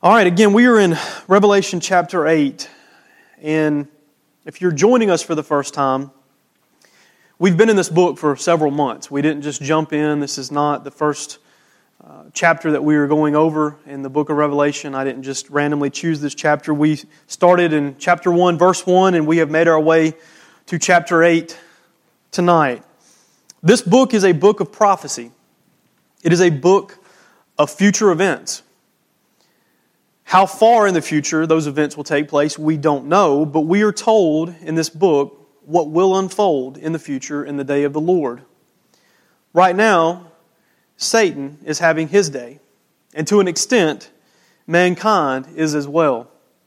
All right, again, we are in Revelation chapter 8, and if you're joining us for the first time, we've been in this book for several months. We didn't just jump in. This is not the first chapter that we are going over in the book of Revelation. I didn't just randomly choose this chapter. We started in chapter 1, verse 1, and we have made our way to chapter 8 tonight. This book is a book of prophecy. It is a book of future events. How far in the future those events will take place, we don't know, but we are told in this book what will unfold in the future in the day of the Lord. Right now, Satan is having his day, and to an extent, mankind is as well.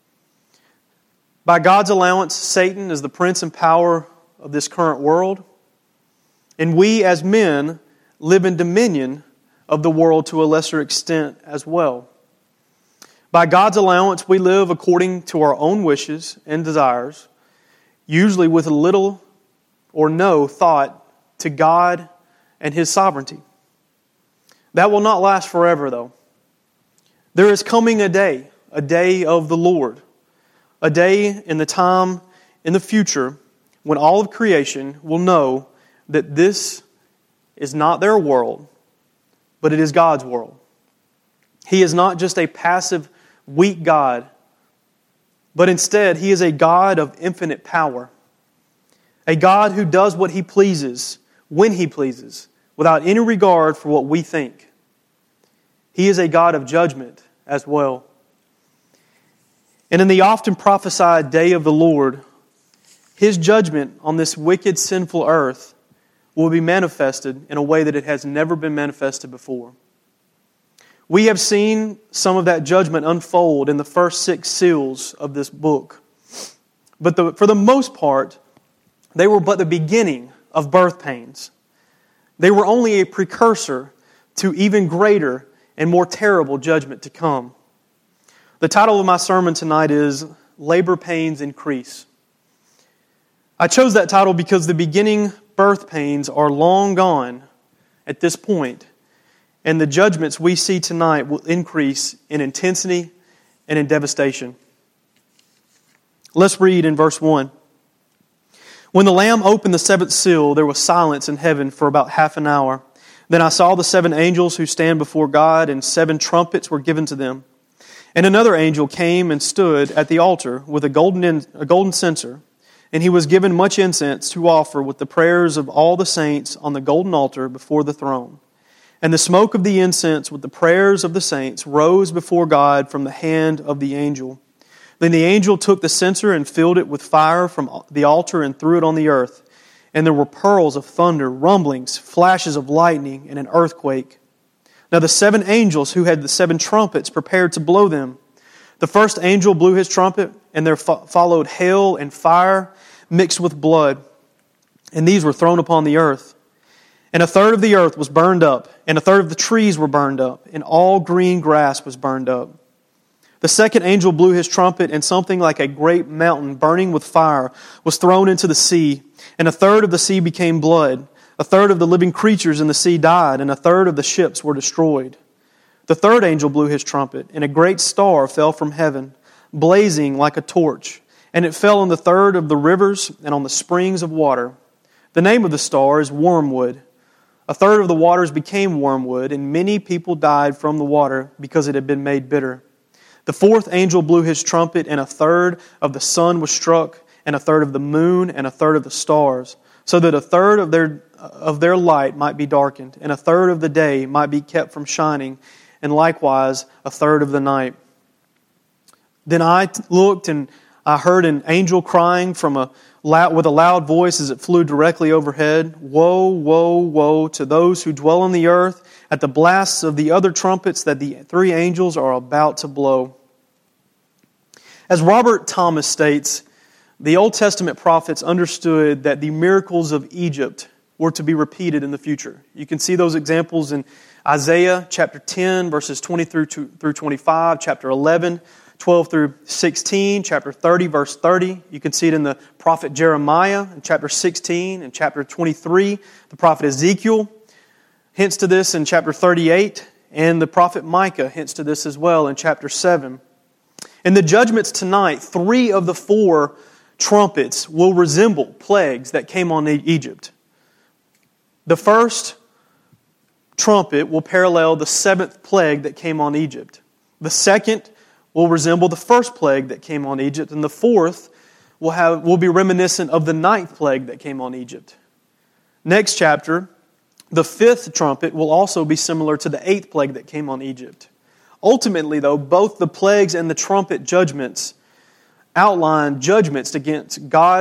By God's allowance, Satan is the prince and power of this current world, and we as men live in dominion of the world to a lesser extent as well. By God's allowance, we live according to our own wishes and desires, usually with little or no thought to God and His sovereignty. That will not last forever, though. There is coming a day of the Lord, a day in the time in the future when all of creation will know that this is not their world, but it is God's world. He is not just a passive, weak God, but instead He is a God of infinite power. A God who does what He pleases, when He pleases, without any regard for what we think. He is a God of judgment as well. And in the often prophesied day of the Lord, His judgment on this wicked, sinful earth will be manifested in a way that it has never been manifested before. We have seen some of that judgment unfold in the first 6 seals of this book. But for the most part, they were but the beginning of birth pains. They were only a precursor to even greater and more terrible judgment to come. The title of my sermon tonight is Labor Pains Increase. I chose that title because the beginning birth pains are long gone at this point, and the judgments we see tonight will increase in intensity and in devastation. Let's read in verse 1. When the Lamb opened the 7th seal, there was silence in heaven for about half an hour. Then I saw the 7 angels who stand before God, and 7 trumpets were given to them. And another angel came and stood at the altar with a golden censer, and he was given much incense to offer with the prayers of all the saints on the golden altar before the throne. And the smoke of the incense with the prayers of the saints rose before God from the hand of the angel. Then the angel took the censer and filled it with fire from the altar and threw it on the earth. And there were pearls of thunder, rumblings, flashes of lightning, and an earthquake. Now the 7 angels who had the 7 trumpets prepared to blow them. The first angel blew his trumpet, and there followed hail and fire mixed with blood. And these were thrown upon the earth. And a third of the earth was burned up, and a third of the trees were burned up, and all green grass was burned up. The second angel blew his trumpet, and something like a great mountain burning with fire was thrown into the sea, and a third of the sea became blood. A third of the living creatures in the sea died, and a third of the ships were destroyed. The third angel blew his trumpet, and a great star fell from heaven, blazing like a torch, and it fell on the third of the rivers and on the springs of water. The name of the star is Wormwood. A third of the waters became wormwood, and many people died from the water because it had been made bitter. The fourth angel blew his trumpet, and a third of the sun was struck, and a third of the moon, and a third of the stars, so that a third of their light might be darkened, and a third of the day might be kept from shining, and likewise a third of the night. Then I looked, and I heard an angel crying with a loud voice as it flew directly overhead, "Woe, woe, woe to those who dwell on the earth at the blasts of the other trumpets that the 3 angels are about to blow." As Robert Thomas states, the Old Testament prophets understood that the miracles of Egypt were to be repeated in the future. You can see those examples in Isaiah chapter 10, verses 20 through 25, chapter 11, 12 through 16, chapter 30, verse 30. You can see it in the prophet Jeremiah in chapter 16 and chapter 23, the prophet Ezekiel. Hints to this in chapter 38 And the prophet Micah hints to this as well in chapter 7. In the judgments tonight, 3 of the 4 trumpets will resemble plagues that came on Egypt. The first trumpet will parallel the 7th plague that came on Egypt. The second will resemble the first plague that came on Egypt. And the fourth will be reminiscent of the 9th plague that came on Egypt. Next chapter, the 5th trumpet will also be similar to the 8th plague that came on Egypt. Ultimately, though, both the plagues and the trumpet judgments outline judgments against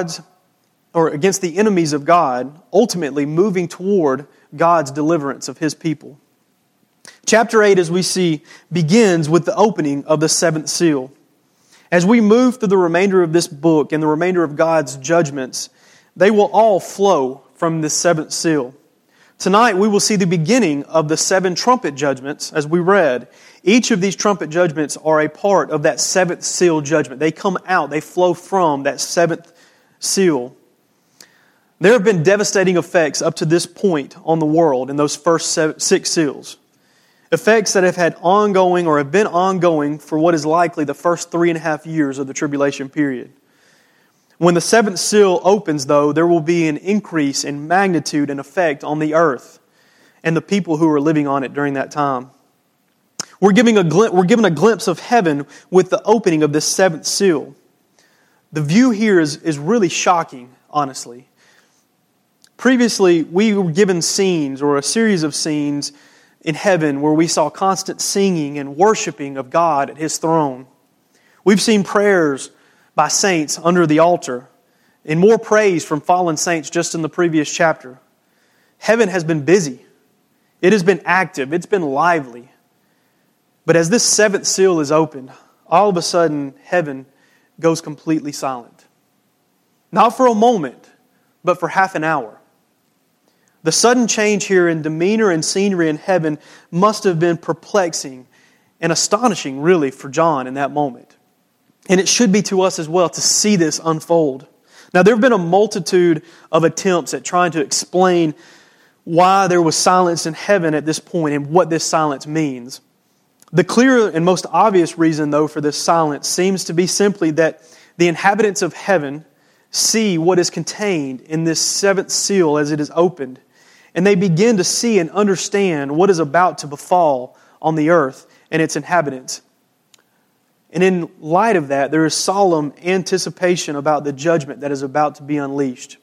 against the enemies of God, ultimately moving toward God's deliverance of His people. Chapter 8, as we see, begins with the opening of the 7th seal. As we move through the remainder of this book and the remainder of God's judgments, they will all flow from the 7th seal. Tonight we will see the beginning of the 7 trumpet judgments, as we read. Each of these trumpet judgments are a part of that 7th seal judgment. They come out, they flow from that 7th seal. There have been devastating effects up to this point on the world in those first 6 seals. Effects that have had ongoing or have been ongoing for what is likely the first 3.5 years of the tribulation period. When the 7th seal opens, though, there will be an increase in magnitude and effect on the earth and the people who are living on it during that time. We're given a glimpse of heaven with the opening of this 7th seal. The view here is really shocking, honestly. Previously, we were given scenes or a series of scenes in heaven where we saw constant singing and worshiping of God at His throne. We've seen prayers by saints under the altar and more praise from fallen saints just in the previous chapter. Heaven has been busy. It has been active. It's been lively. But as this 7th seal is opened, all of a sudden heaven goes completely silent. Not for a moment, but for half an hour. The sudden change here in demeanor and scenery in heaven must have been perplexing and astonishing, really, for John in that moment. And it should be to us as well to see this unfold. Now, there have been a multitude of attempts at trying to explain why there was silence in heaven at this point and what this silence means. The clear and most obvious reason, though, for this silence seems to be simply that the inhabitants of heaven see what is contained in this 7th seal as it is opened, and they begin to see and understand what is about to befall on the earth and its inhabitants. And in light of that, there is solemn anticipation about the judgment that is about to be unleashed.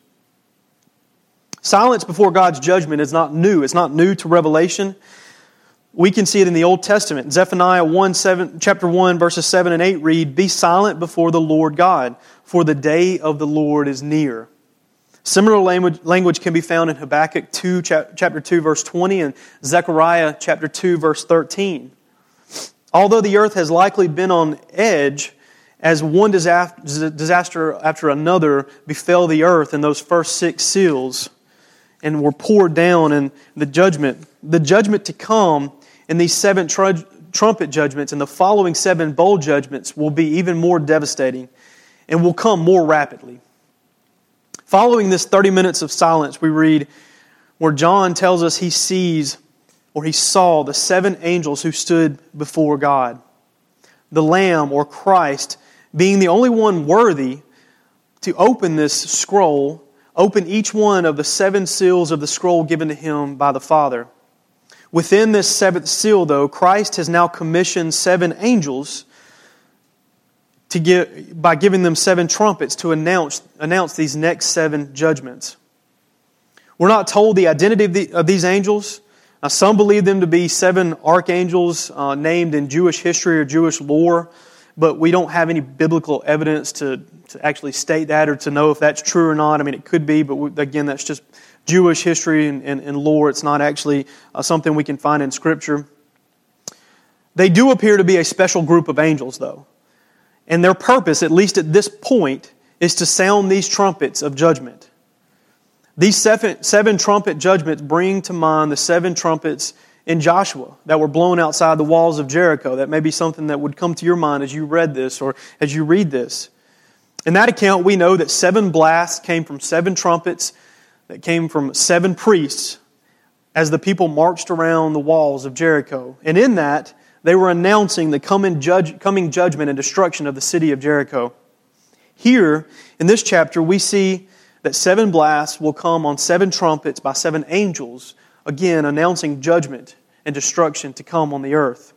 Silence before God's judgment is not new. It's not new to Revelation. We can see it in the Old Testament. Zephaniah chapter 1, verses 7 and 8 read, "Be silent before the Lord God, for the day of the Lord is near." Similar language can be found in Habakkuk chapter 2, verse 20, and Zechariah chapter 2, verse 13. Although the earth has likely been on edge as one disaster after another befell the earth in those first 6 seals and were poured down in the judgment to come in these 7 trumpet judgments and the following 7 bowl judgments will be even more devastating and will come more rapidly. Following this 30 minutes of silence, we read where John tells us he saw the 7 angels who stood before God. The Lamb, or Christ, being the only one worthy to open this scroll, open each one of the 7 seals of the scroll given to Him by the Father. Within this 7th seal, though, Christ has now commissioned 7 angels by giving them 7 trumpets to announce these next 7 judgments. We're not told the identity of these angels. Some believe them to be 7 archangels named in Jewish history or Jewish lore, but we don't have any biblical evidence to actually state that or to know if that's true or not. I mean, it could be, but again, that's just Jewish history and lore. It's not actually something we can find in Scripture. They do appear to be a special group of angels, though. And their purpose, at least at this point, is to sound these trumpets of judgment. These 7 trumpet judgments bring to mind the 7 trumpets in Joshua that were blown outside the walls of Jericho. That may be something that would come to your mind as you read this or as you read this. In that account, we know that 7 blasts came from 7 trumpets that came from 7 priests as the people marched around the walls of Jericho. And in that, they were announcing the coming judgment and destruction of the city of Jericho. Here, in this chapter, we see that 7 blasts will come on 7 trumpets by 7 angels, again announcing judgment and destruction to come on the earth.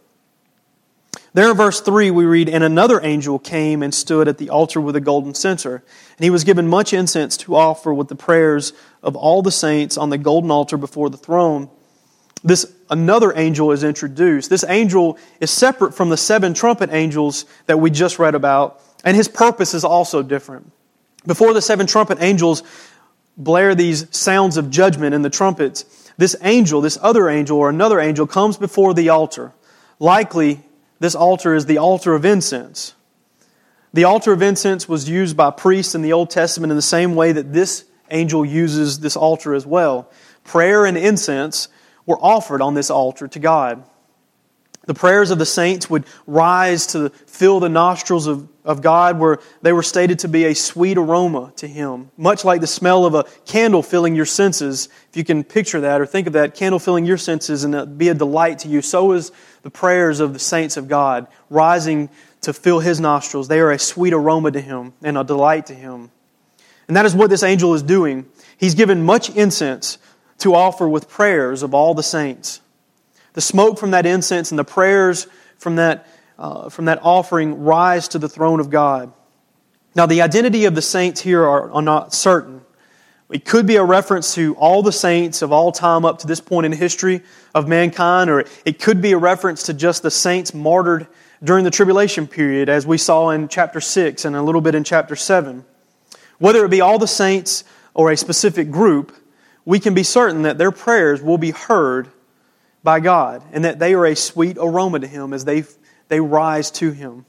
There in verse 3 we read, "And another angel came and stood at the altar with a golden censer. And he was given much incense to offer with the prayers of all the saints on the golden altar before the throne." This another angel is introduced. This angel is separate from the 7 trumpet angels that we just read about, and his purpose is also different. Before the 7 trumpet angels blare these sounds of judgment in the trumpets, this angel, this other angel or another angel comes before the altar. Likely, this altar is the altar of incense. The altar of incense was used by priests in the Old Testament in the same way that this angel uses this altar as well. Prayer and incense were offered on this altar to God. The prayers of the saints would rise to fill the nostrils of God, where they were stated to be a sweet aroma to Him. Much like the smell of a candle filling your senses. If you can picture that or think of that, candle filling your senses and be a delight to you. So is the prayers of the saints of God, rising to fill His nostrils. They are a sweet aroma to Him and a delight to Him. And that is what this angel is doing. He's given much incense to offer with prayers of all the saints. The smoke from that incense and the prayers from that offering rise to the throne of God. Now, the identity of the saints here are not certain. It could be a reference to all the saints of all time up to this point in the history of mankind, or it could be a reference to just the saints martyred during the tribulation period, as we saw in chapter 6 and a little bit in chapter 7. Whether it be all the saints or a specific group, we can be certain that their prayers will be heard by God, and that they are a sweet aroma to Him as they rise to Him.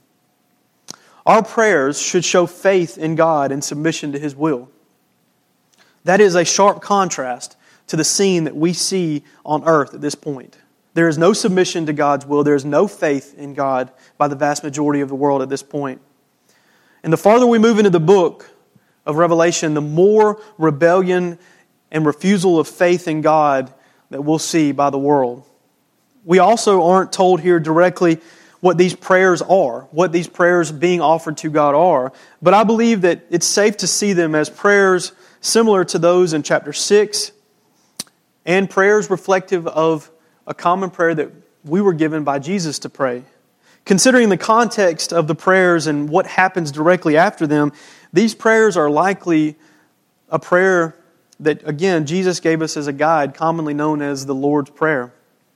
Our prayers should show faith in God and submission to His will. That is a sharp contrast to the scene that we see on earth at this point. There is no submission to God's will. There is no faith in God by the vast majority of the world at this point. And the farther we move into the book of Revelation, the more rebellion and refusal of faith in God that we'll see by the world. We also aren't told here directly what these prayers are, what these prayers being offered to God are, but I believe that it's safe to see them as prayers similar to those in chapter 6 and prayers reflective of a common prayer that we were given by Jesus to pray. Considering the context of the prayers and what happens directly after them, these prayers are likely a prayer that, again, Jesus gave us as a guide, commonly known as the Lord's Prayer.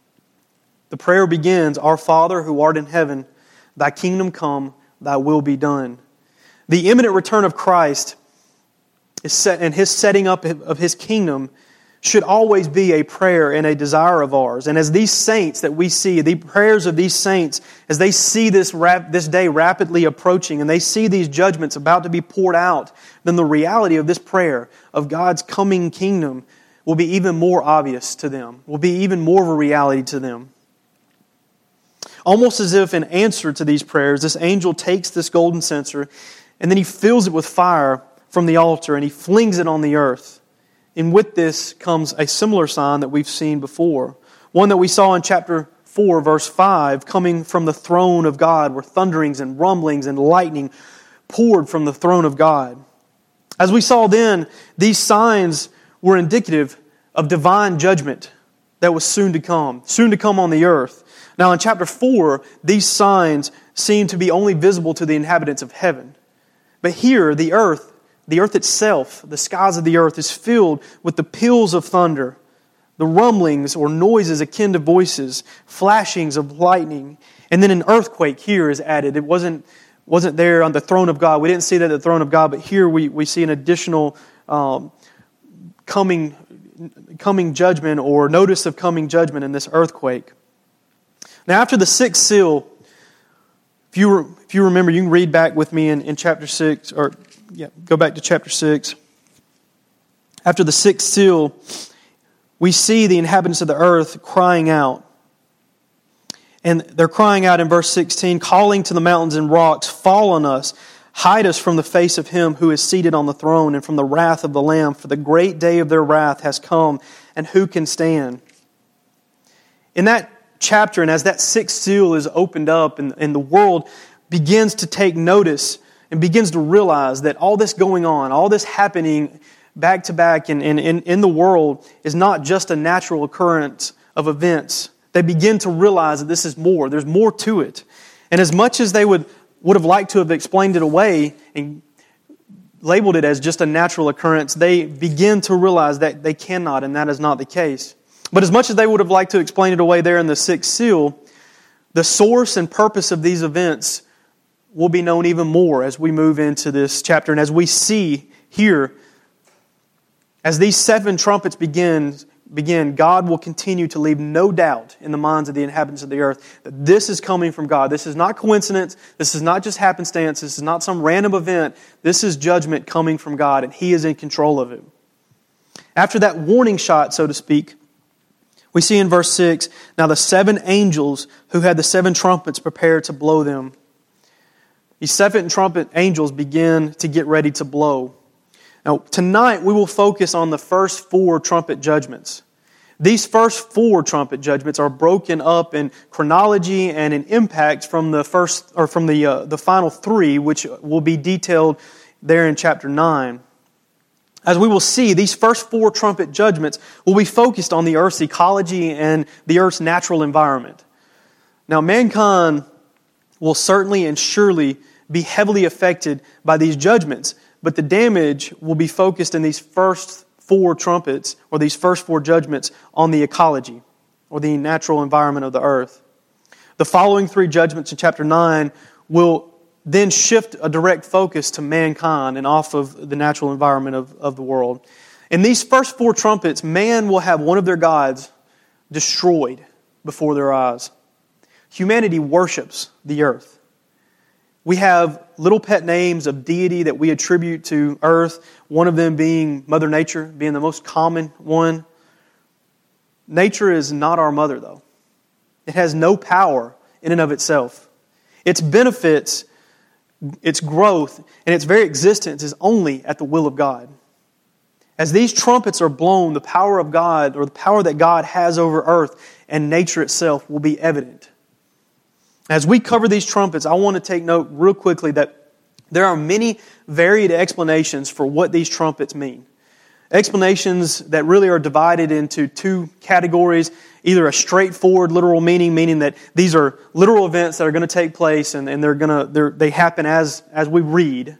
The prayer begins, "Our Father who art in heaven, Thy kingdom come, Thy will be done." The imminent return of Christ is set, and His setting up of His kingdom should always be a prayer and a desire of ours. And as these saints that we see, the prayers of these saints, as they see this day rapidly approaching and they see these judgments about to be poured out, then the reality of this prayer of God's coming kingdom will be even more obvious to them, will be even more of a reality to them. Almost as if in answer to these prayers, this angel takes this golden censer and then he fills it with fire from the altar and he flings it on the earth. And with this comes a similar sign that we've seen before. One that we saw in chapter 4, verse 5, coming from the throne of God, where thunderings and rumblings and lightning poured from the throne of God. As we saw then, these signs were indicative of divine judgment that was soon to come on the earth. Now in chapter 4, these signs seem to be only visible to the inhabitants of heaven. But here, the earth itself, the skies of the earth, is filled with the peals of thunder, the rumblings or noises akin to voices, flashings of lightning, and then an earthquake here is added. It wasn't there on the throne of God. We didn't see that at the throne of God, but here we see an additional coming judgment or notice of coming judgment in this earthquake. Now after the sixth seal, if you remember, you can read back with me in chapter 6, go back to chapter 6. After the sixth seal, we see the inhabitants of the earth crying out. And they're crying out in verse 16, calling to the mountains and rocks, "Fall on us, hide us from the face of Him who is seated on the throne and from the wrath of the Lamb, for the great day of their wrath has come, and who can stand?" in that chapter, and as that sixth seal is opened up and the world begins to take notice and begins to realize that all this going on, all this happening back to back in the world is not just a natural occurrence of events. They begin to realize that this is more. There's more to it. And as much as they would have liked to have explained it away and labeled it as just a natural occurrence, they begin to realize that they cannot, and that is not the case. But as much as they would have liked to explain it away there in the sixth seal, the source and purpose of these events will be known even more as we move into this chapter. And as we see here, as these seven trumpets begin, God will continue to leave no doubt in the minds of the inhabitants of the earth that this is coming from God. This is not coincidence. This is not just happenstance. This is not some random event. This is judgment coming from God, and He is in control of it. After that warning shot, so to speak, we see in verse 6, now the seven angels who had the seven trumpets prepared to blow them. These seven trumpet angels begin to get ready to blow. Now, tonight we will focus on the first four trumpet judgments. These first four trumpet judgments are broken up in chronology and in impact from the final three, which will be detailed there in chapter 9. As we will see, these first four trumpet judgments will be focused on the earth's ecology and the earth's natural environment. Now, mankind will certainly and surely be heavily affected by these judgments, but the damage will be focused in these first four trumpets, or these first four judgments, on the ecology, or the natural environment of the earth. The following three judgments in chapter 9 will then shift a direct focus to mankind and off of the natural environment of the world. In these first four trumpets, man will have one of their gods destroyed before their eyes. Humanity worships the earth. We have little pet names of deity that we attribute to earth, one of them being Mother Nature, being the most common one. Nature is not our mother, though. It has no power in and of itself. Its benefits, its growth, and its very existence is only at the will of God. As these trumpets are blown, the power of God, or the power that God has over earth and nature itself, will be evident. As we cover these trumpets, I want to take note real quickly that there are many varied explanations for what these trumpets mean. Explanations that really are divided into two categories. Either a straightforward literal meaning, meaning that these are literal events that are going to take place and they happen as we read.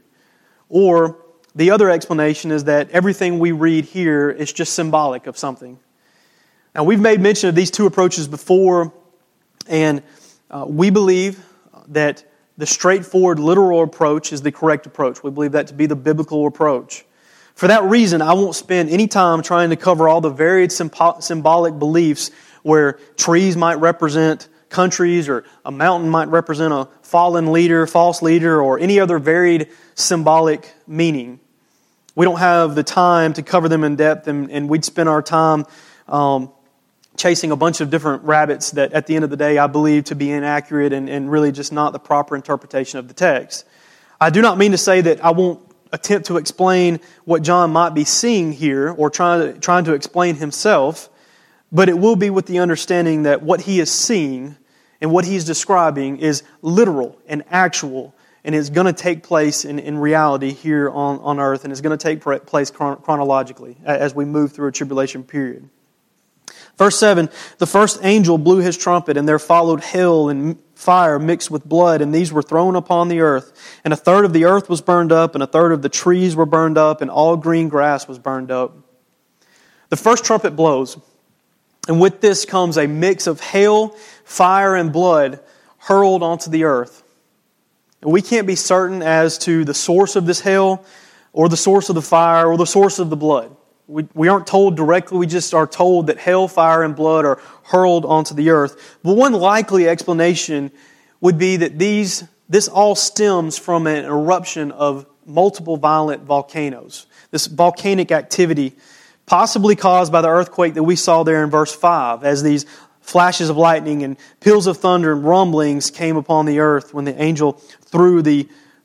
Or the other explanation is that everything we read here is just symbolic of something. Now, we've made mention of these two approaches before, and we believe that the straightforward literal approach is the correct approach. We believe that to be the biblical approach. For that reason, I won't spend any time trying to cover all the varied symbolic beliefs where trees might represent countries, or a mountain might represent a fallen leader, false leader, or any other varied symbolic meaning. We don't have the time to cover them in depth, and we'd spend our time chasing a bunch of different rabbits that at the end of the day I believe to be inaccurate and really just not the proper interpretation of the text. I do not mean to say that I won't attempt to explain what John might be seeing here or trying to explain himself, but it will be with the understanding that what he is seeing and what he's describing is literal and actual, and is going to take place in reality here on earth, and is going to take place chronologically as we move through a tribulation period. Verse 7, the first angel blew his trumpet, and there followed hail and fire mixed with blood, and these were thrown upon the earth. And a third of the earth was burned up, and a third of the trees were burned up, and all green grass was burned up. The first trumpet blows, and with this comes a mix of hail, fire, and blood hurled onto the earth. And we can't be certain as to the source of this hail, or the source of the fire, or the source of the blood. We aren't told directly, we just are told that hail, fire, and blood are hurled onto the earth. But one likely explanation would be that this all stems from an eruption of multiple violent volcanoes. This volcanic activity, possibly caused by the earthquake that we saw there in verse 5, as these flashes of lightning and peals of thunder and rumblings came upon the earth when the angel threw the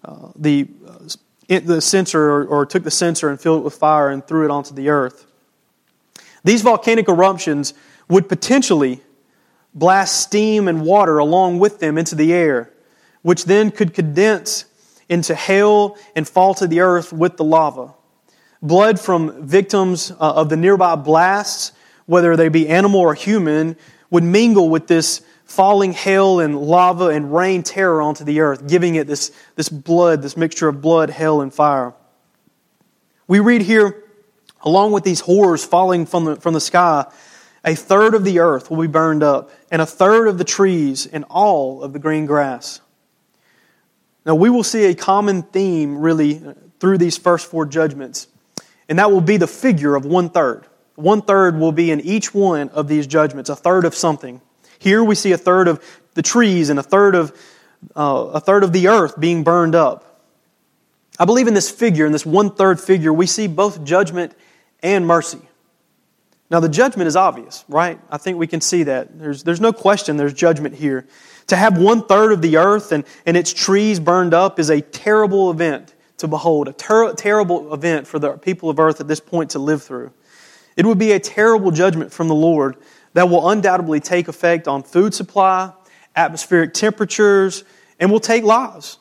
censer or took the censer and filled it with fire and threw it onto the earth. These volcanic eruptions would potentially blast steam and water along with them into the air, which then could condense into hail and fall to the earth with the lava. Blood from victims of the nearby blasts, whether they be animal or human, would mingle with this falling hail and lava and rain terror onto the earth, giving it this blood, this mixture of blood, hail, and fire. We read here, along with these horrors falling from the sky, a third of the earth will be burned up, and a third of the trees and all of the green grass. Now we will see a common theme really through these first four judgments, and that will be the figure of 1/3. 1/3 will be in each one of these judgments, a third of something. Here we see a third of the trees and a third of the earth being burned up. I believe in this figure, in this 1/3 figure, we see both judgment and mercy. Now the judgment is obvious, right? I think we can see that. There's no question there's judgment here. To have 1/3 of the earth and its trees burned up is a terrible event to behold, a terrible event for the people of earth at this point to live through. It would be a terrible judgment from the Lord that will undoubtedly take effect on food supply, atmospheric temperatures, and will take lives.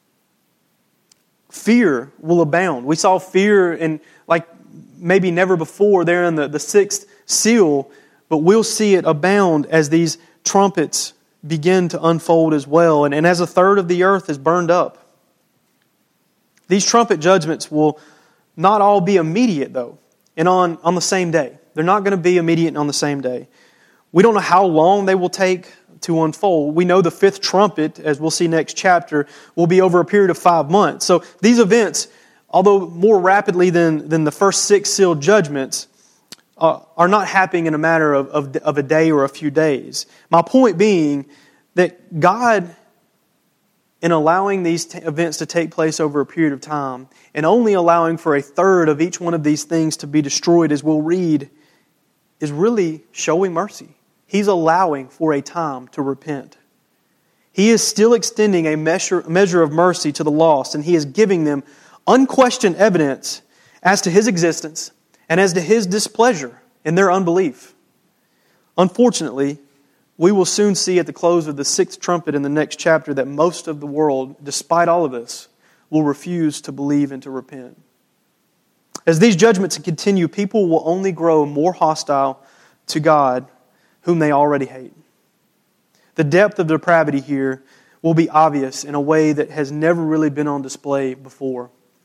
Fear will abound. We saw fear in like maybe never before there in the sixth seal, but we'll see it abound as these trumpets begin to unfold as well, and as a third of the earth is burned up. These trumpet judgments will not all be immediate though, and on the same day. They're not going to be immediate on the same day. We don't know how long they will take to unfold. We know the fifth trumpet, as we'll see next chapter, will be over a period of 5 months. So these events, although more rapidly than the first 6 sealed judgments, are not happening in a matter of a day or a few days. My point being that God, in allowing these events to take place over a period of time, and only allowing for a third of each one of these things to be destroyed, as we'll read, is really showing mercy. He's allowing for a time to repent. He is still extending a measure of mercy to the lost, and He is giving them unquestioned evidence as to His existence and as to His displeasure in their unbelief. Unfortunately, we will soon see at the close of the 6th trumpet in the next chapter that most of the world, despite all of this, will refuse to believe and to repent. As these judgments continue, people will only grow more hostile to God, whom they already hate. The depth of depravity here will be obvious in a way that has never really been on display before.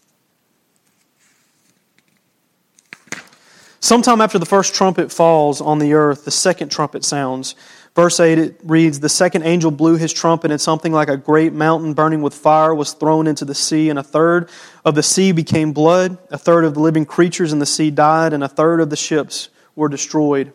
Sometime after the first trumpet falls on the earth, the second trumpet sounds. Verse 8, it reads, "The second angel blew his trumpet, and something like a great mountain burning with fire was thrown into the sea, and a third of the sea became blood, a third of the living creatures in the sea died, and a third of the ships were destroyed."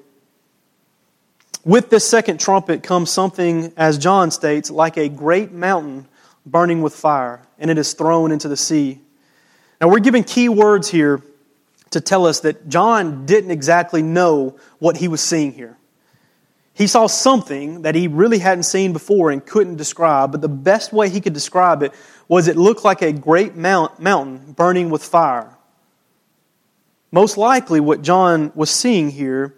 With this second trumpet comes something, as John states, like a great mountain burning with fire, and it is thrown into the sea. Now we're given key words here to tell us that John didn't exactly know what he was seeing here. He saw something that he really hadn't seen before and couldn't describe, but the best way he could describe it was it looked like a great mountain burning with fire. Most likely what John was seeing here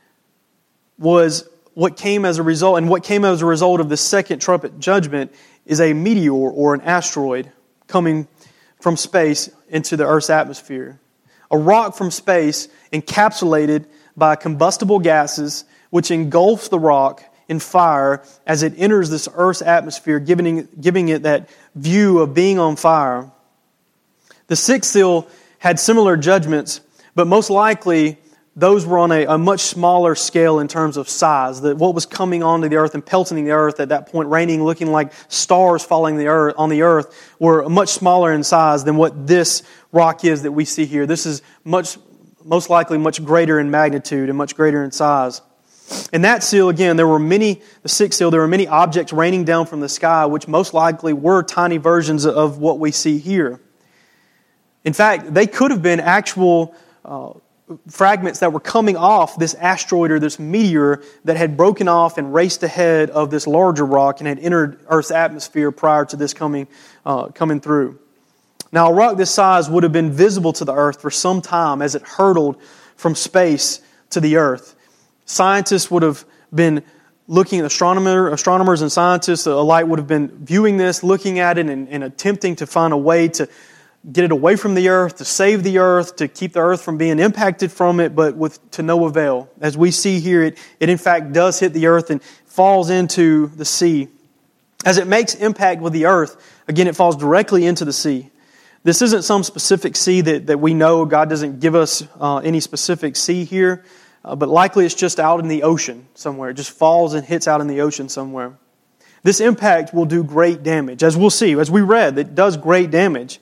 was what came as a result, and what came as a result of the second trumpet judgment is a meteor or an asteroid coming from space into the Earth's atmosphere. A rock from space encapsulated by combustible gases which engulfs the rock in fire as it enters this Earth's atmosphere, giving it that view of being on fire. The sixth seal had similar judgments, but most likely those were on a much smaller scale in terms of size. What was coming onto the earth and pelting the earth at that point, raining, looking like stars falling on the earth, were much smaller in size than what this rock is that we see here. This is most likely much greater in magnitude and much greater in size. In that seal, again, the sixth seal, there were many objects raining down from the sky, which most likely were tiny versions of what we see here. In fact, they could have been actual fragments that were coming off this asteroid or this meteor that had broken off and raced ahead of this larger rock and had entered Earth's atmosphere prior to this coming through. Now, a rock this size would have been visible to the Earth for some time as it hurtled from space to the Earth. Scientists would have been looking at astronomers and scientists alike would have been viewing this, looking at it, and attempting to find a way to get it away from the earth, to save the earth, to keep the earth from being impacted from it, but to no avail. As we see here, it in fact does hit the earth and falls into the sea. As it makes impact with the earth, again, it falls directly into the sea. This isn't some specific sea that we know. God doesn't give us any specific sea here, but likely it's just out in the ocean somewhere. It just falls and hits out in the ocean somewhere. This impact will do great damage. As we'll see, as we read, it does great damage.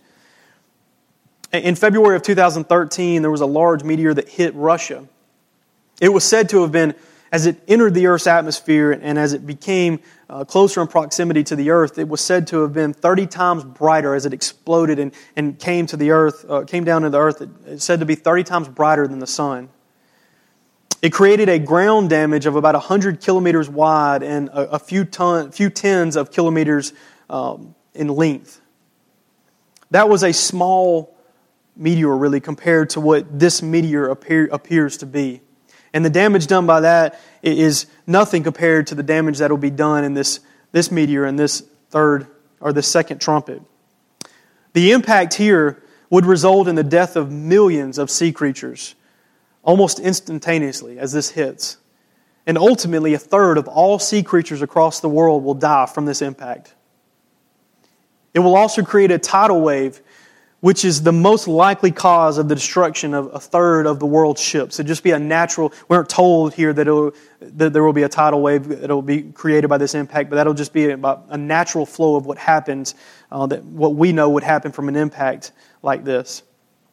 In February of 2013, there was a large meteor that hit Russia. It was said to have been, as it entered the Earth's atmosphere and as it became closer in proximity to the Earth, it was said to have been 30 times brighter as it exploded and came to the Earth, came down to the Earth. It's said to be 30 times brighter than the sun. It created a ground damage of about 100 kilometers wide and a few tens of kilometers in length. That was a small meteor, really, compared to what this meteor appears to be. And the damage done by that is nothing compared to the damage that will be done in this meteor and this second trumpet. The impact here would result in the death of millions of sea creatures, almost instantaneously as this hits. And ultimately, a third of all sea creatures across the world will die from this impact. It will also create a tidal wave, which is the most likely cause of the destruction of a third of the world's ships. It'd just be a natural, we aren't told here that there will be a tidal wave that will be created by this impact, but that'll just be about a natural flow of what happens, what we know would happen from an impact like this.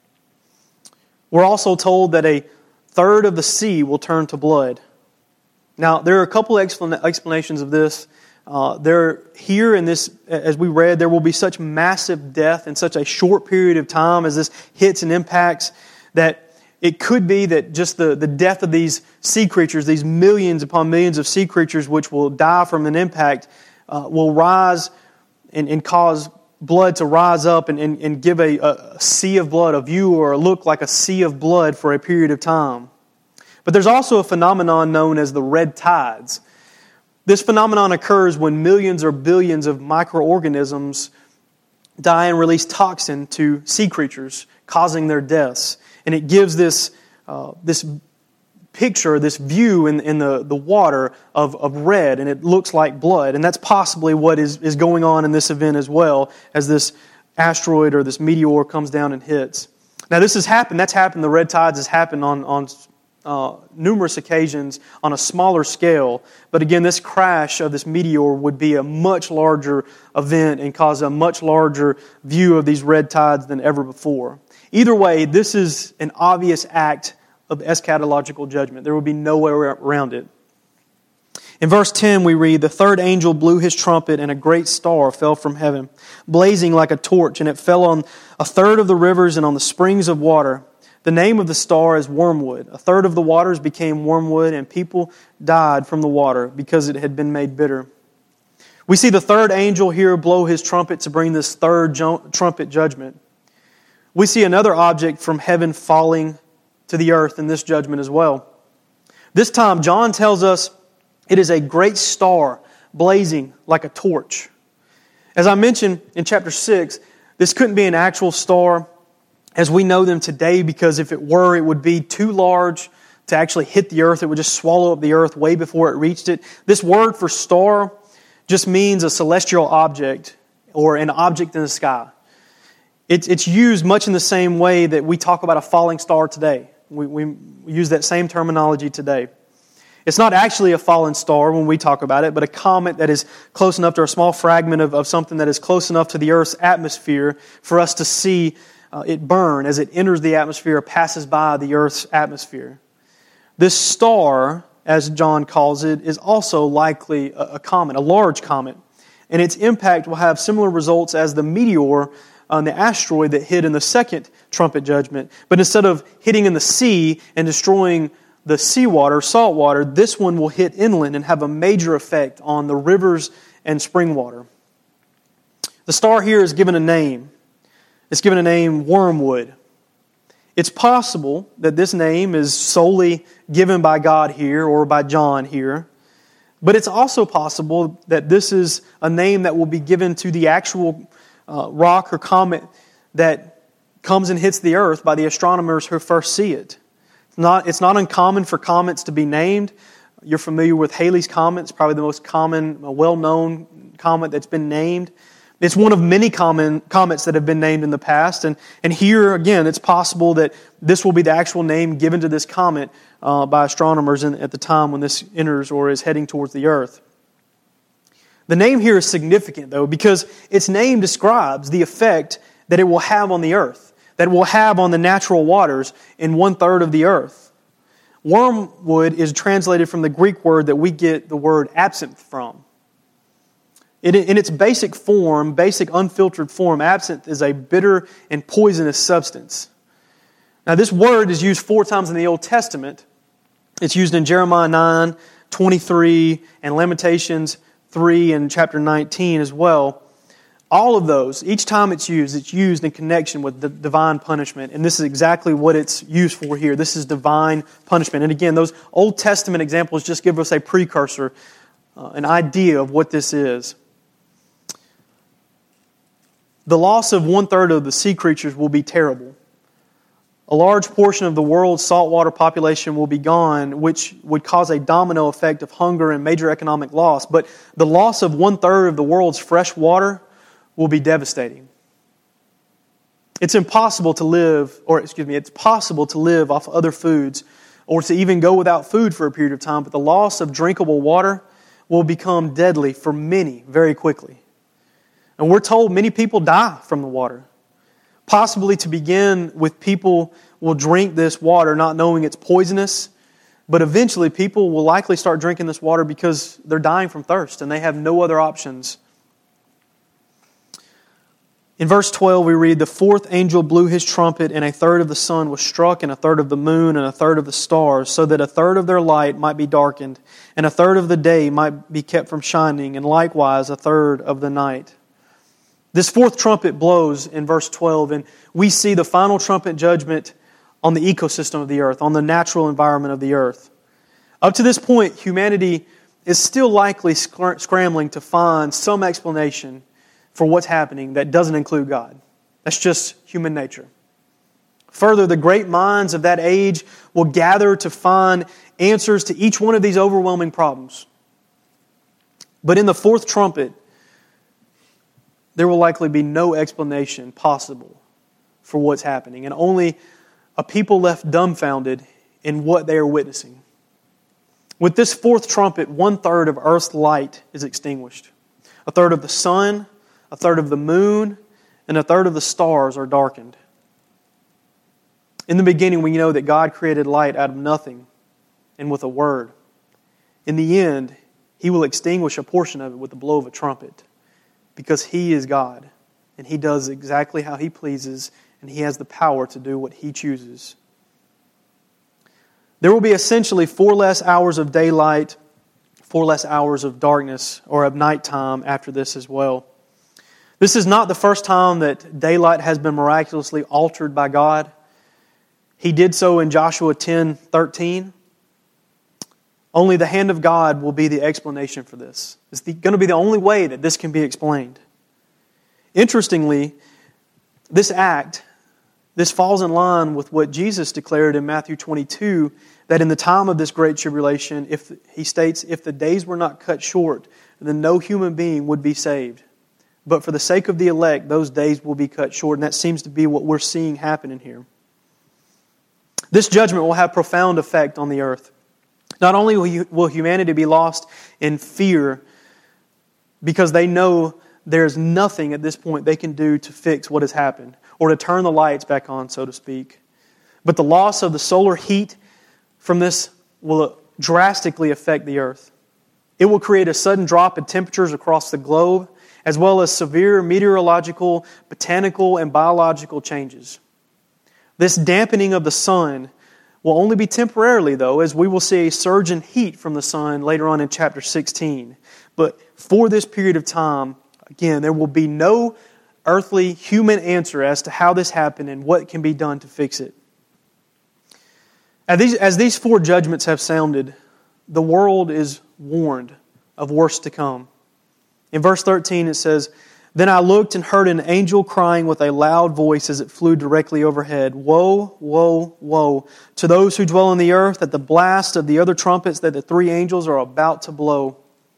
We're also told that a third of the sea will turn to blood. Now, there are a couple explanations of this. Here in this, as we read, there will be such massive death in such a short period of time as this hits and impacts that it could be that just the death of these sea creatures, these millions upon millions of sea creatures which will die from an impact, will rise and cause blood to rise up and give a sea of blood, a view or a look like a sea of blood for a period of time. But there's also a phenomenon known as the red tides. This phenomenon occurs when millions or billions of microorganisms die and release toxin to sea creatures, causing their deaths. And it gives this picture, this view in the water of red, and it looks like blood. And that's possibly what is going on in this event as well, as this asteroid or this meteor comes down and hits. Now this has happened, the red tides has happened on numerous occasions on a smaller scale. But again, this crash of this meteor would be a much larger event and cause a much larger view of these red tides than ever before. Either way, this is an obvious act of eschatological judgment. There will be no way around it. In verse 10 we read, "The third angel blew his trumpet, and a great star fell from heaven, blazing like a torch, and it fell on a third of the rivers and on the springs of water. The name of the star is wormwood. A third of the waters became wormwood, and people died from the water because it had been made bitter." We see the third angel here blow his trumpet to bring this third trumpet judgment. We see another object from heaven falling to the earth in this judgment as well. This time, John tells us it is a great star blazing like a torch. As I mentioned in chapter 6, this couldn't be an actual star as we know them today, because if it were, it would be too large to actually hit the earth. It would just swallow up the earth way before it reached it. This word for star just means a celestial object or an object in the sky. It's used much in the same way that we talk about a falling star today. We use that same terminology today. It's not actually a fallen star when we talk about it, but a comet that is close enough to a small fragment of something that is close enough to the earth's atmosphere for us to see it burn as it enters the atmosphere or passes by the earth's atmosphere. This star, as John calls it, is also likely a comet, a large comet. And its impact will have similar results as the meteor on the asteroid that hit in the second trumpet judgment. But instead of hitting in the sea and destroying the seawater, salt water, this one will hit inland and have a major effect on the rivers and spring water. The star here is given a name. It's given a name, wormwood. It's possible that this name is solely given by God here or by John here. But it's also possible that this is a name that will be given to the actual rock or comet that comes and hits the earth by the astronomers who first see it. It's not uncommon for comets to be named. You're familiar with Halley's Comet. It's probably the most common, well-known comet that's been named. It's one of many common comets that have been named in the past. And here, again, it's possible that this will be the actual name given to this comet by astronomers at the time when this enters or is heading towards the earth. The name here is significant, though, because its name describes the effect that it will have on the earth, that it will have on the natural waters in 1/3 of the earth. Wormwood is translated from the Greek word that we get the word absinthe from. In its basic form, basic unfiltered form, absinthe is a bitter and poisonous substance. Now, this word is used 4 times in the Old Testament. It's used in Jeremiah 9, 23, and Lamentations 3 and chapter 19 as well. All of those, each time it's used in connection with the divine punishment. And this is exactly what it's used for here. This is divine punishment. And again, those Old Testament examples just give us a precursor, an idea of what this is. The loss of 1/3 of the sea creatures will be terrible. A large portion of the world's saltwater population will be gone, which would cause a domino effect of hunger and major economic loss. But the loss of 1/3 of the world's fresh water will be devastating. It's possible to live off other foods or to even go without food for a period of time, but the loss of drinkable water will become deadly for many very quickly. And we're told many people die from the water. Possibly to begin with, people will drink this water not knowing it's poisonous, but eventually people will likely start drinking this water because they're dying from thirst and they have no other options. In verse 12 we read, "The 4th angel blew his trumpet, and 1/3 of the sun was struck, and 1/3 of the moon, and 1/3 of the stars, so that 1/3 of their light might be darkened, and 1/3 of the day might be kept from shining, and likewise 1/3 of the night." This 4th trumpet blows in verse 12, and we see the final trumpet judgment on the ecosystem of the earth, on the natural environment of the earth. Up to this point, humanity is still likely scrambling to find some explanation for what's happening that doesn't include God. That's just human nature. Further, the great minds of that age will gather to find answers to each one of these overwhelming problems. But in the 4th trumpet, there will likely be no explanation possible for what's happening, and only a people left dumbfounded in what they are witnessing. With this 4th trumpet, 1/3 of Earth's light is extinguished. 1/3 of the sun, 1/3 of the moon, and 1/3 of the stars are darkened. In the beginning, we know that God created light out of nothing and with a word. In the end, He will extinguish a portion of it with the blow of a trumpet, because He is God, and He does exactly how He pleases, and He has the power to do what He chooses. There will be essentially 4 less hours of daylight, 4 less hours of darkness or of nighttime after this as well. This is not the first time that daylight has been miraculously altered by God. He did so in Joshua 10:13. Only the hand of God will be the explanation for this. It's going to be the only way that this can be explained. Interestingly, this falls in line with what Jesus declared in Matthew 22, that in the time of this great tribulation, He states, if the days were not cut short, then no human being would be saved. But for the sake of the elect, those days will be cut short. And that seems to be what we're seeing happen in here. This judgment will have profound effect on the earth. Not only will humanity be lost in fear because they know there's nothing at this point they can do to fix what has happened or to turn the lights back on, so to speak, but the loss of the solar heat from this will drastically affect the earth. It will create a sudden drop in temperatures across the globe, as well as severe meteorological, botanical, and biological changes. This dampening of the sun will only be temporarily, though, as we will see a surge in heat from the sun later on in chapter 16. But for this period of time, again, there will be no earthly human answer as to how this happened and what can be done to fix it. As these 4 judgments have sounded, the world is warned of worse to come. In verse 13 it says, "Then I looked and heard an angel crying with a loud voice as it flew directly overhead, 'Woe, woe, woe to those who dwell on the earth at the blast of the other trumpets that the three angels are about to blow.'"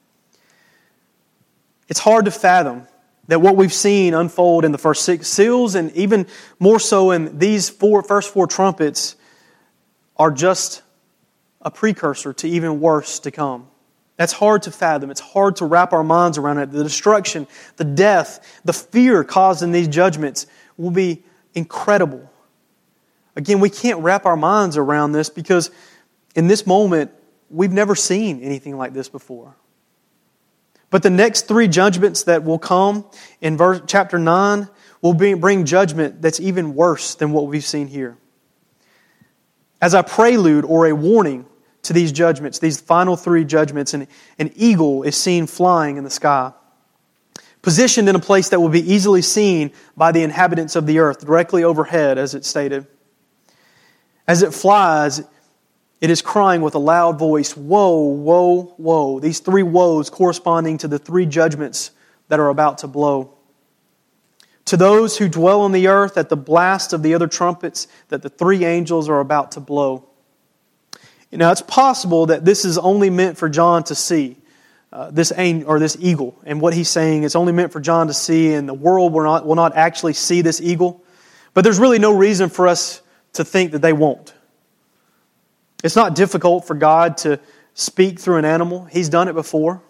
It's hard to fathom that what we've seen unfold in the first 6 seals, and even more so in these first four trumpets, are just a precursor to even worse to come. That's hard to fathom. It's hard to wrap our minds around it. The destruction, the death, the fear caused in these judgments will be incredible. Again, we can't wrap our minds around this because in this moment, we've never seen anything like this before. But the next 3 judgments that will come in chapter 9 will bring judgment that's even worse than what we've seen here. As a prelude or a warning to these judgments, these final 3 judgments, an eagle is seen flying in the sky, positioned in a place that will be easily seen by the inhabitants of the earth, directly overhead, as it stated. As it flies, it is crying with a loud voice, "Woe, woe, woe." These 3 woes corresponding to the 3 judgments that are about to blow. "To those who dwell on the earth at the blast of the other trumpets that the 3 angels are about to blow." Now, it's possible that this is only meant for John to see, this eagle. And what he's saying, it's only meant for John to see, and the world will not actually see this eagle. But there's really no reason for us to think that they won't. It's not difficult for God to speak through an animal. He's done it before.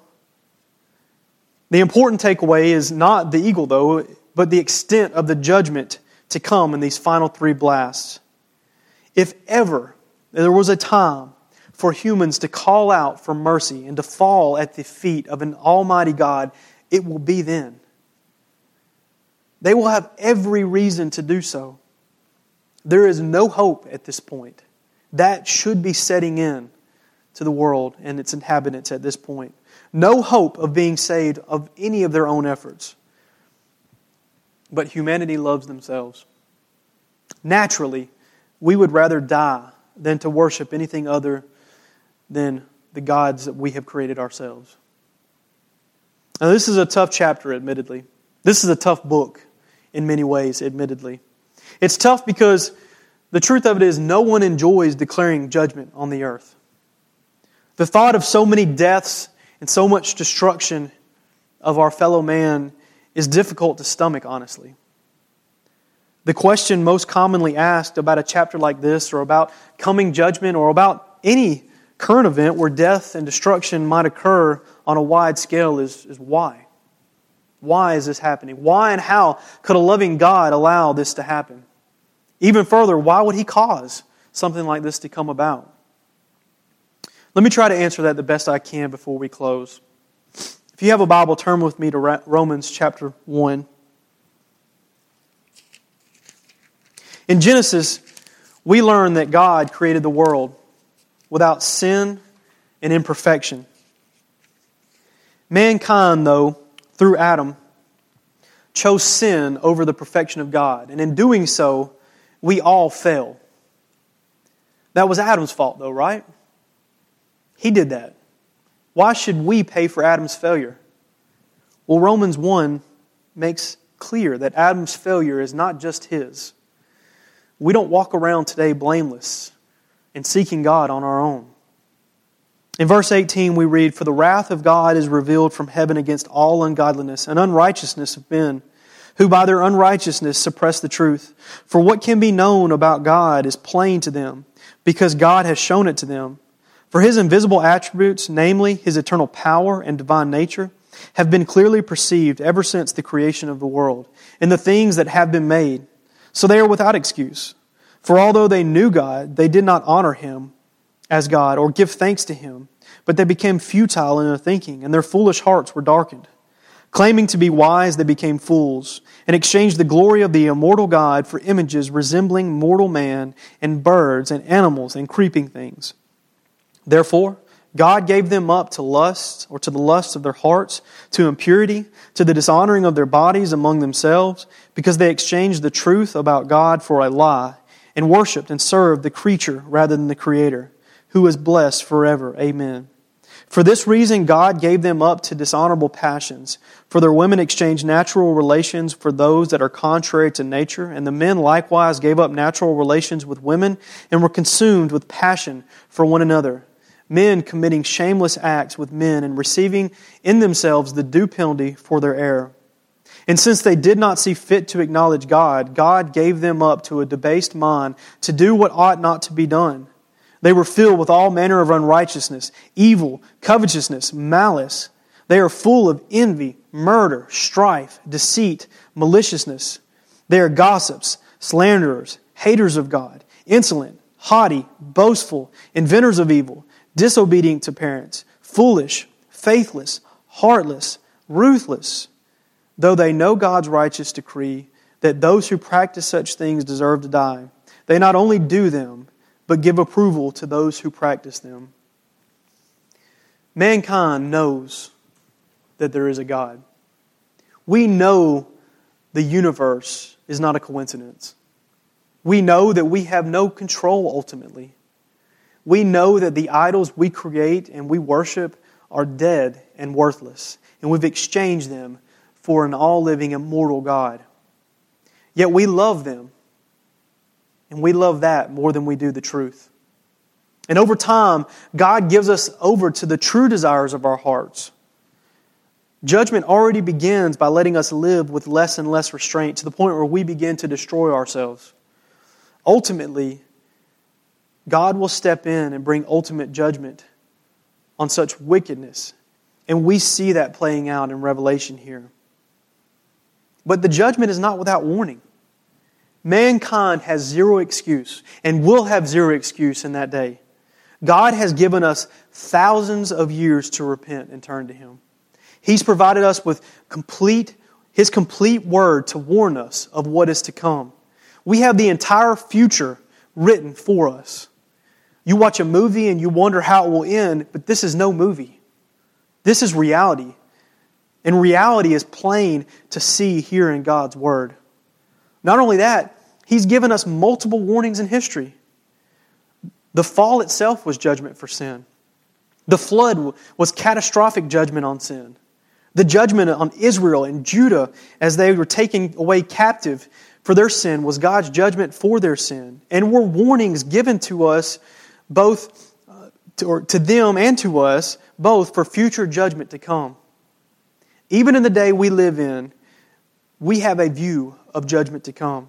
The important takeaway is not the eagle, though, but the extent of the judgment to come in these final 3 blasts. If ever there was a time for humans to call out for mercy and to fall at the feet of an almighty God, it will be then. They will have every reason to do so. There is no hope at this point. That should be setting in to the world and its inhabitants at this point. No hope of being saved of any of their own efforts. But humanity loves themselves. Naturally, we would rather die than to worship anything other than the gods that we have created ourselves. Now, this is a tough chapter, admittedly. This is a tough book in many ways, admittedly. It's tough because the truth of it is no one enjoys declaring judgment on the earth. The thought of so many deaths and so much destruction of our fellow man is difficult to stomach, honestly. The question most commonly asked about a chapter like this, or about coming judgment, or about any current event where death and destruction might occur on a wide scale is why? Why is this happening? Why and how could a loving God allow this to happen? Even further, why would He cause something like this to come about? Let me try to answer that the best I can before we close. If you have a Bible, turn with me to Romans chapter 1. In Genesis, we learn that God created the world without sin and imperfection. Mankind, though, through Adam, chose sin over the perfection of God. And in doing so, we all fell. That was Adam's fault, though, right? He did that. Why should we pay for Adam's failure? Well, Romans 1 makes clear that Adam's failure is not just his. We don't walk around today blameless and seeking God on our own. In verse 18 we read, "For the wrath of God is revealed from heaven against all ungodliness and unrighteousness of men, who by their unrighteousness suppress the truth. For what can be known about God is plain to them, because God has shown it to them. For His invisible attributes, namely His eternal power and divine nature, have been clearly perceived ever since the creation of the world, in the things that have been made. So they are without excuse. For although they knew God, they did not honor Him as God or give thanks to Him, but they became futile in their thinking, and their foolish hearts were darkened. Claiming to be wise, they became fools, and exchanged the glory of the immortal God for images resembling mortal man and birds and animals and creeping things. Therefore, God gave them up to lust, or to the lust of their hearts, to impurity, to the dishonoring of their bodies among themselves, because they exchanged the truth about God for a lie, and worshipped and served the creature rather than the Creator, who is blessed forever. Amen. For this reason, God gave them up to dishonorable passions. For their women exchanged natural relations for those that are contrary to nature, and the men likewise gave up natural relations with women and were consumed with passion for one another, men committing shameless acts with men and receiving in themselves the due penalty for their error. And since they did not see fit to acknowledge God, God gave them up to a debased mind to do what ought not to be done. They were filled with all manner of unrighteousness, evil, covetousness, malice. They are full of envy, murder, strife, deceit, maliciousness. They are gossips, slanderers, haters of God, insolent, haughty, boastful, inventors of evil, disobedient to parents, foolish, faithless, heartless, ruthless. Though they know God's righteous decree that those who practice such things deserve to die, they not only do them, but give approval to those who practice them. Mankind knows that there is a God. We know the universe is not a coincidence. We know that we have no control ultimately. We know that the idols we create and we worship are dead and worthless, and we've exchanged them for an all-living, immortal God. Yet we love them. And we love that more than we do the truth. And over time, God gives us over to the true desires of our hearts. Judgment already begins by letting us live with less and less restraint to the point where we begin to destroy ourselves. Ultimately, God will step in and bring ultimate judgment on such wickedness. And we see that playing out in Revelation here. But the judgment is not without warning. Mankind has zero excuse and will have zero excuse in that day. God has given us thousands of years to repent and turn to Him. He's provided us with His complete word to warn us of what is to come. We have the entire future written for us. You watch a movie and you wonder how it will end, but this is no movie. This is reality. And reality is plain to see here in God's Word. Not only that, He's given us multiple warnings in history. The fall itself was judgment for sin. The flood was catastrophic judgment on sin. The judgment on Israel and Judah as they were taken away captive for their sin was God's judgment for their sin. And were warnings given to us both, to them and to us, both for future judgment to come. Even in the day we live in, we have a view of judgment to come.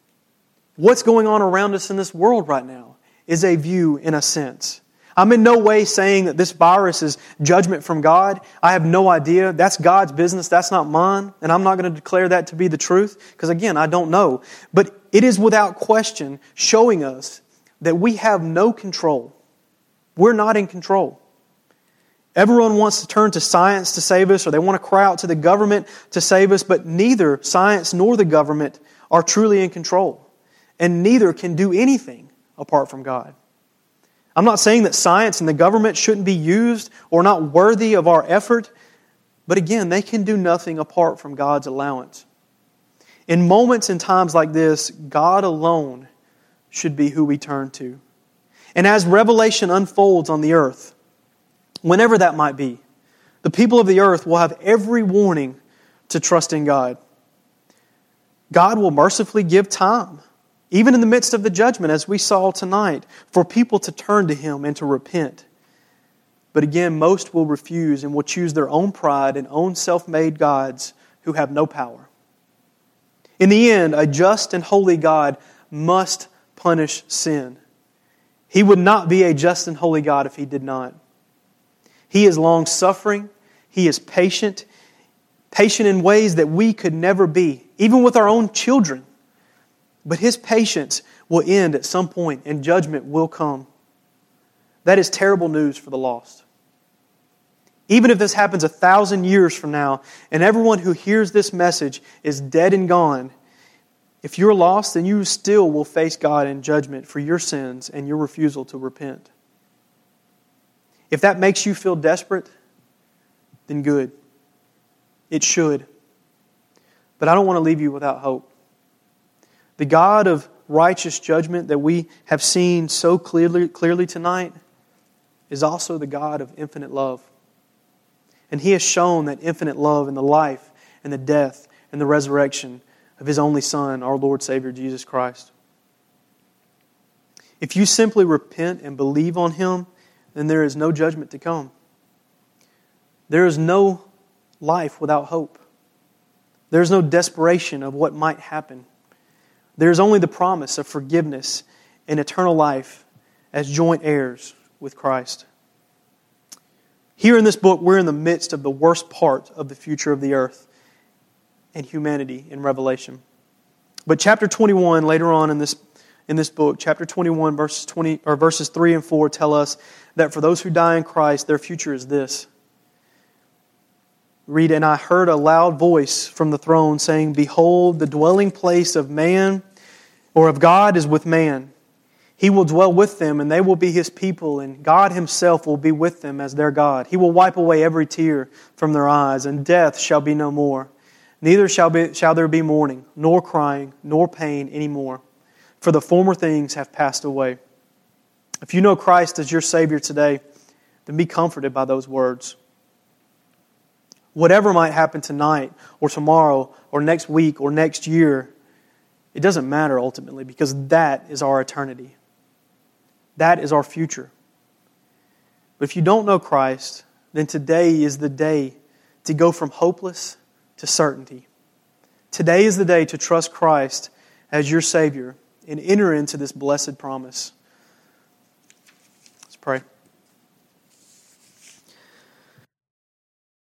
What's going on around us in this world right now is a view in a sense. I'm in no way saying that this virus is judgment from God. I have no idea. That's God's business. That's not mine. And I'm not going to declare that to be the truth because, again, I don't know. But it is without question showing us that we have no control. We're not in control. Everyone wants to turn to science to save us, or they want to cry out to the government to save us, but neither science nor the government are truly in control. And neither can do anything apart from God. I'm not saying that science and the government shouldn't be used or not worthy of our effort, but again, they can do nothing apart from God's allowance. In moments and times like this, God alone should be who we turn to. And as revelation unfolds on the earth, whenever that might be, the people of the earth will have every warning to trust in God. God will mercifully give time, even in the midst of the judgment, as we saw tonight, for people to turn to Him and to repent. But again, most will refuse and will choose their own pride and own self-made gods who have no power. In the end, a just and holy God must punish sin. He would not be a just and holy God if He did not. He is long-suffering. He is patient in ways that we could never be, even with our own children. But His patience will end at some point and judgment will come. That is terrible news for the lost. Even if this happens 1,000 years from now and everyone who hears this message is dead and gone, if you're lost, then you still will face God in judgment for your sins and your refusal to repent. If that makes you feel desperate, then good. It should. But I don't want to leave you without hope. The God of righteous judgment that we have seen so clearly tonight, is also the God of infinite love. And He has shown that infinite love in the life and the death and the resurrection of His only Son, our Lord Savior, Jesus Christ. If you simply repent and believe on Him, then there is no judgment to come. There is no life without hope. There is no desperation of what might happen. There is only the promise of forgiveness and eternal life as joint heirs with Christ. Here in this book, we're in the midst of the worst part of the future of the earth and humanity in Revelation. But chapter 21, later on in this book, chapter 21, verses 3 and 4 tell us that for those who die in Christ, their future is this. Read, "And I heard a loud voice from the throne saying, Behold, the dwelling place of man, or of God, is with man. He will dwell with them, and they will be His people, and God Himself will be with them as their God. He will wipe away every tear from their eyes, and death shall be no more. Neither shall there be mourning, nor crying, nor pain any more, for the former things have passed away." If you know Christ as your Savior today, then be comforted by those words. Whatever might happen tonight, or tomorrow, or next week, or next year, it doesn't matter ultimately, because that is our eternity. That is our future. But if you don't know Christ, then today is the day to go from hopeless to certainty. Today is the day to trust Christ as your Savior and enter into this blessed promise. Let's pray.